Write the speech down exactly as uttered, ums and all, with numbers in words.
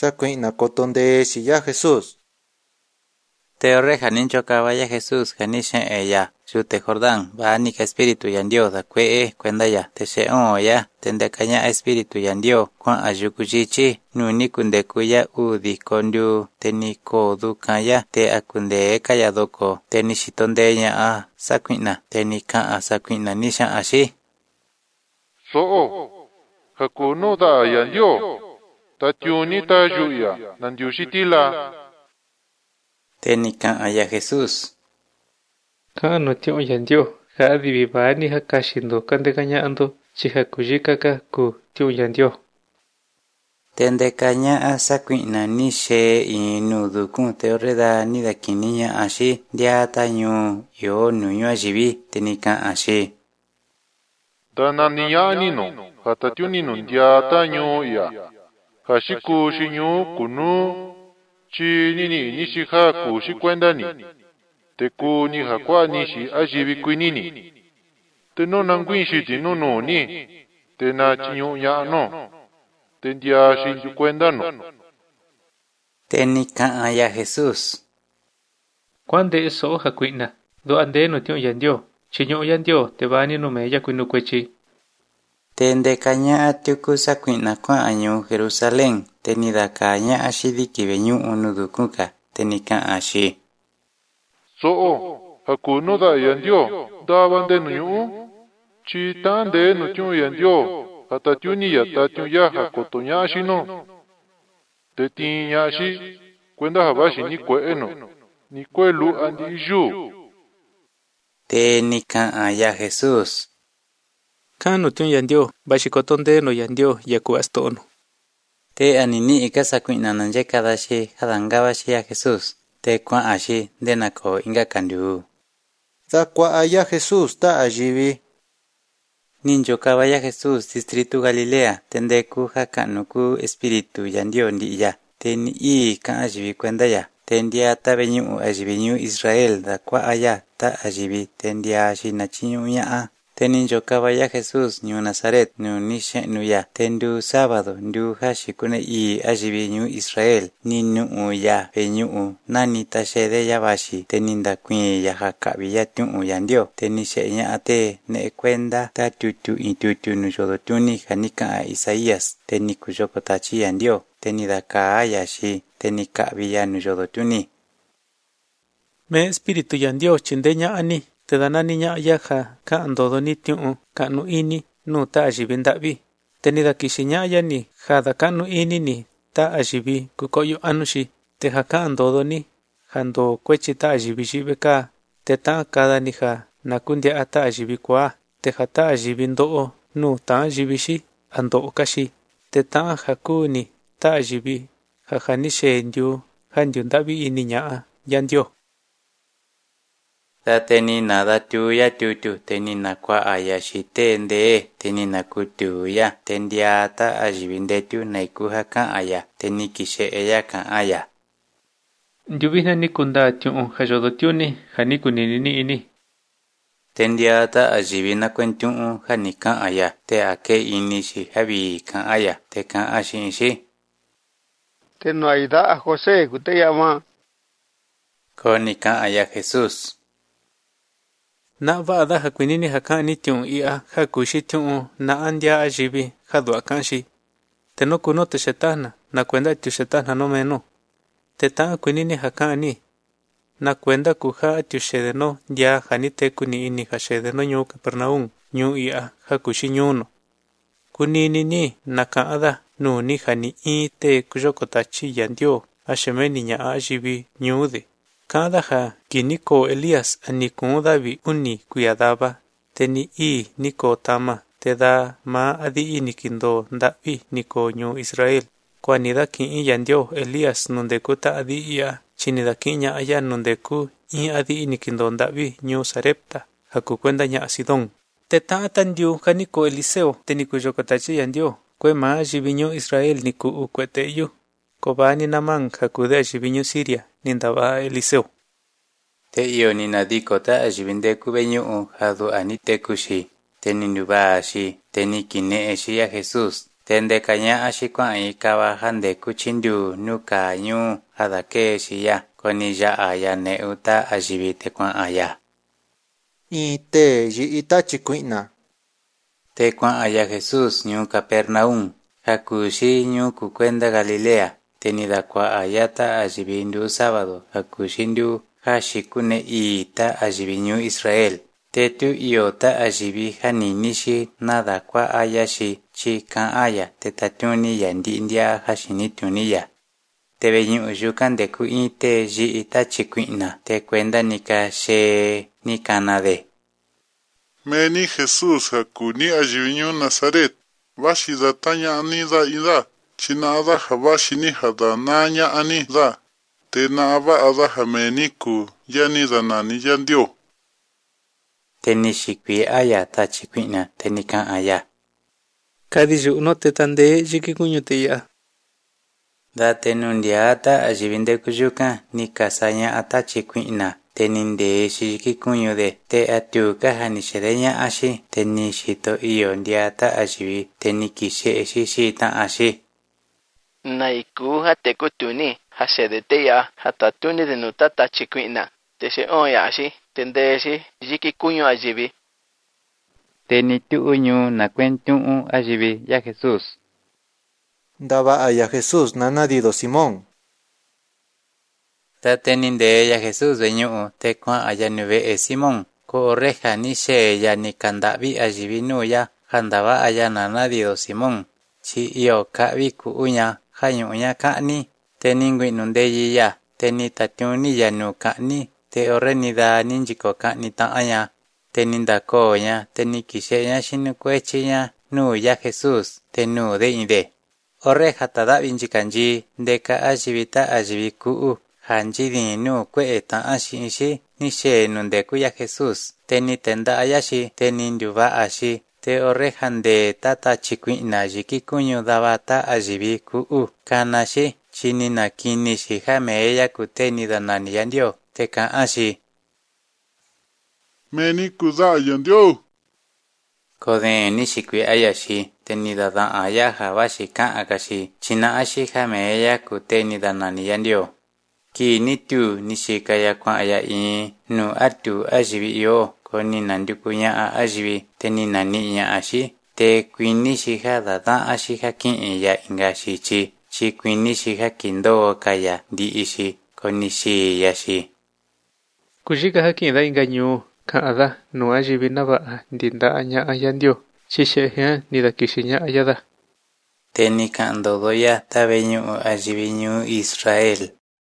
sakuina kotonde si ya Jesús. Te orre janin chocaba ya Jesús, janisha ella, chute Jordán, va ni que espíritu yandio da kwe cuenda ya, te se on ya, tende caña espíritu yandio, cuan ayukuchichi, nuni kunde kuya udi kondu, teni ko du kaya, te akunde kaya doko, teni shitonde nya a, sakwina, teni ka a sakwina nisha ashi. So, hakuno da yandio, ta tiuni ta juya, nandiushitila. Teni ka aya Jesús. Kano tio yandio, ha adivivani ha kashindo kande kanya ando, chiha kujikaka ku tio yandio. Tende caña a sakwina nishe inudu kun te orreda ni da kininya ashi, dia tañu yo nuño ajibi, teni ka ashi. Dana niya nino, hata tiuni nundia taño ya, hashiku shinyu kunu, chi nini nishi ha kushi kwenda ni, te ku ni hakwa nishi ajibi kuinini, te no nanguinshi ti no no ni, te na chinyu ya no, te ndia shinju kwenda no. Teni ka aya Jesús. Kwande eso hakuina, do ande no tio yandio, chinyo yandio te bani no me ya kuinu kwechi. Tende caña a tiuku sakwina kwa añu Jerusalén, teni da caña ashidi kibenyu unudukuka, teni ka ashi. So, hakuno da yandio, da bande no yu, chi tande no tio yandio, hata tiuni ya ta tio ya hakoto nyashi no. Te ti nyashi, kwenda habashi ni kwe eno, ni kwe lu andi ju. Teni ka aya Jesús. Kano tio yandio, bashikotonde no yandio yaku astono. Te anini ika sakwina nanje kadashi, hadangabashi ya Jesús. Te kwa ashi, denako inga kandu. Da kwa aya Jesús ta ajibi. Ninjo kabaya Jesús, distrito Galilea, tende ku hakanuku espíritu yandio ndi ya. Teni i ka ajibi kwenda ya. Tendia ta benyu ajibi Israel da kwa aya ta ajibi tendia ashi nachinyu ya a. Teninjo kabaya Jesús nyu Nazaret nu nishe nu ya. Tendu sábado ndu hashikune i ajibi nyu Israel ni nu ya benyu nani ta shede ya bashi teninda kwi ya hakabi ya tu yandio tenishe nya ate ne kwenda ta tutu itutu nu jodo tuni hanika a Isaías teniku joko tachi yandio tenida ka ayashi tenika biya nu jodo tuni. Me espíritu yandio chindenya ani. Te dana niña yaja ka andodo ni tiu ka nu ini nu ta ajibi ndabi. Tenida kishinya ya ni jada ka nu ini ni ta ajibi kukoyo anushi. Te haka andodo ni hando kwechi ta ajibi jibe ka. Te ta kada ni ha nakundia ata ajibi kwa. Te hata ajibi ndoo nu ta ajibi shi ando kashi. Te ta haku ni ta ajibi hajani she ndio handio ndabi ini nya yandio. Ta teni nada tuya tutu teni na kwa ayashi tende teni na kutuya tendia ta ajibinde tu na ikuha kan aya teni kishe eya kan aya. Yubina ni kunda tiu hajodo tiuni hani kunini ini. Tendia ta ajibina kwentu hani kan aya te ake ini shi habi kan aya te kan ashi shi. Te no aida a José kute llama. Koni kan aya Jesús. Na vada hakwinini hakani tiu ia hakushi tiu na andia ajibi hadu akanshi. Te no kuno te shetana na kwenda tiu shetana no meno. Te ta kwinini hakani na kwenda kuha tiu shedeno ya hanite kuni ini hashedeno nyu Capernaum nyu ia hakushi nyuno. Kunini ni na kaada nu ni hani i te kujokotachi yandio ashemeni nya ajibi nyude. Cada ha kiniko Elias anikun davi uni kuyadaba teni i niko tama te da ma adi inikindo ndavi niko nyu Israel kwanida kin i yandio Elias nundekuta adi ia chinida kinya aya nundeku i adi inikindo ndavi nyu Sarepta haku kwenda nya Sidon te ta tandiu kaniko Eliseo teniku yokotachi yandio kwe ma jibinyo Israel niku ukweteyu kobani naman hakude jibinyo Siria nindaba Eliseo. Te iyo ni nadiko ta ajibinde kubenyu hadu anite kushi. Te ninuba ashi. Te nikine eshi ya Jesús. Tende kaña ashikwa ikawa hande kuchindu nuka nyu hadake shiya koni ya aya ne uta ajibite kwa aya. Y te yi itachi kuina. Te kwa aya Jesús nyu Capernaum. Hakushi nyu kukwenda Galilea. Tenida kwa ayata ajibindu sábado. Hakushindu hashikune ita ajibinyu Israel. Tetu iota ajibi haninishi nada kwa ayashi chi kan aya tetatuni yandi india hashini tuniya. Tebeñu uyukan deku inte ji itachi kuina te cuenda nika she nikanade. Meni Jesús hakuni ajivinyu Nazaret. Vashi zatanya ani za ida. China ada habashi ni hada nanya ani za. Tena aba ada hameni ku yani za nani yandio. Teni shikwi aya tachi kuina tenikan aya. Kadiju no te tande jiki kuño te ya. Da tenundia ata ajibinde kuyuka nikasanya atachi kuina. Teninde shiki kuño de te atuka hanishereña ashi teni shito iyo ndiata ajibi teni kishe eshi shita ashi. Naiku hatekutuni hasedete ya hatatuni de nutata chikuina. Teshe oya ashi tendeshi jiki kuño ajibi. Teni tuuñu na cuentu ajibi ya Jesús. Daba aya Jesús nanadido Simón. Ta teninde ella Jesús veñu te kwa aya nube e Simón. Ko oreja ni she ya ni kandabi ajibi nuya handaba aya nanadido Simón. Chi iyo kabi ku uña hañu uña kani. Teningui nundeyi ya teni tatiuni ya nu kani. Te orenida ninjiko kani ta aya. Teninda koña teni kisheña shinu kuechiña nu ya Jesús te nu de inde. Oreja tada vinjikanji deka ajibita ajibi kuu. Hanji di nu kue ta ashishi ni she nundeku ya Jesús. Teni tenda ayashi teni nduva ashi. Te orejan de tata chikuina jiki kuñu dabata ajibi kuu. Kanashi chini na kini shihame ella kuteni danani yandio. Te ka ashi. Meni kuza yandio. Kode ni shikwi ayashi. Teni dada aya hawashi ka akashi. China ashi hame ella kuteni danani yandio. Ki nitu nishikaya kwa aya i nu atu ajibi yo koni nandukunya a ajibi teni nani ya ashi te kwini shiha dada ashi hakin ya ingashi chi chi kwini shiha kindo kaya di ishi koni shi yashi. Kujika hakin da inganyu ka ada no ajibi naba dinda anya ayandio chi shehe ni da kishinya ayada. Teni kandodoya tabeñu ajibinyu Israel.